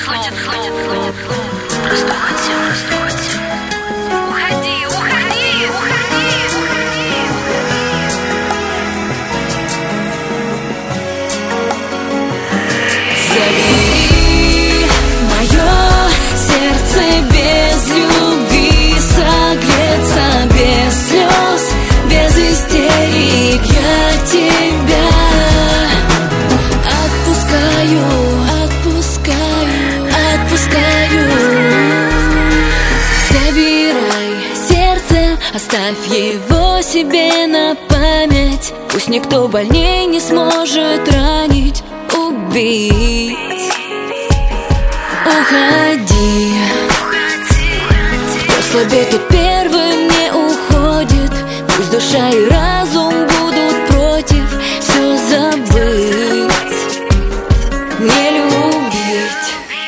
Просто уходи. Уходи, уходи, уходи, Забери мое сердце без любви, согреться без слез, без истерик. Я тебя отпускаю, отпускаю, отпускаю. Забирай сердце, оставь его себе на память. Пусть никто больней не сможет ранить, убить. Уходи. Кто слабеет, тот первым не уходит. Пусть душа и разум будут против, все забыть, не любить.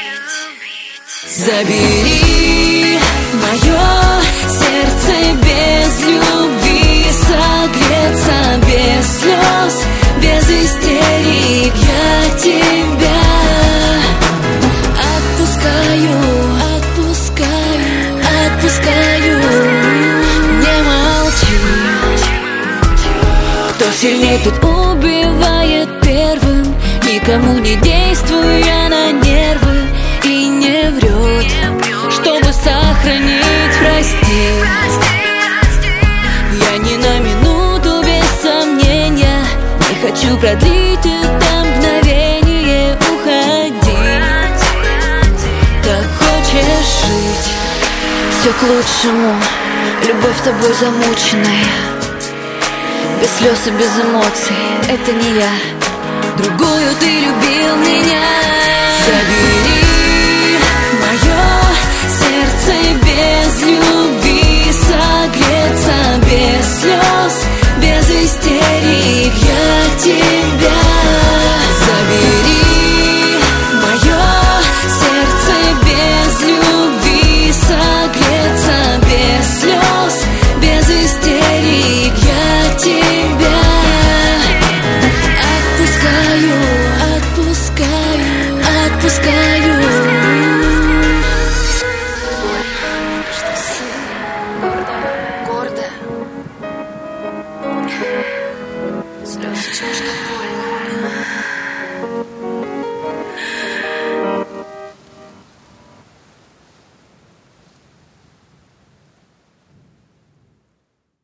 Забери мое сердце без любви, согреться без слез, без истерик. Я тебя отпускаю, отпускаю, отпускаю. Не молчи. Кто сильнее, тот убивает первым. Никому не действуя на нервы и не врет, чтобы сохранить, прости. Я ни на минуту без сомнения не хочу продлить это мгновение. Уходи. Так хочешь жить, все к лучшему. Любовь тобой замученная, без слез и без эмоций. Это не я, другую ты любил меня. Забери мое сердце без любви, согреться без слез, без истерик. Я тебя. Забери мое сердце без любви, согреться без слез, без истерик. Я тебя отпускаю, отпускаю, отпускаю. Что сильно, гордо. Слезы, что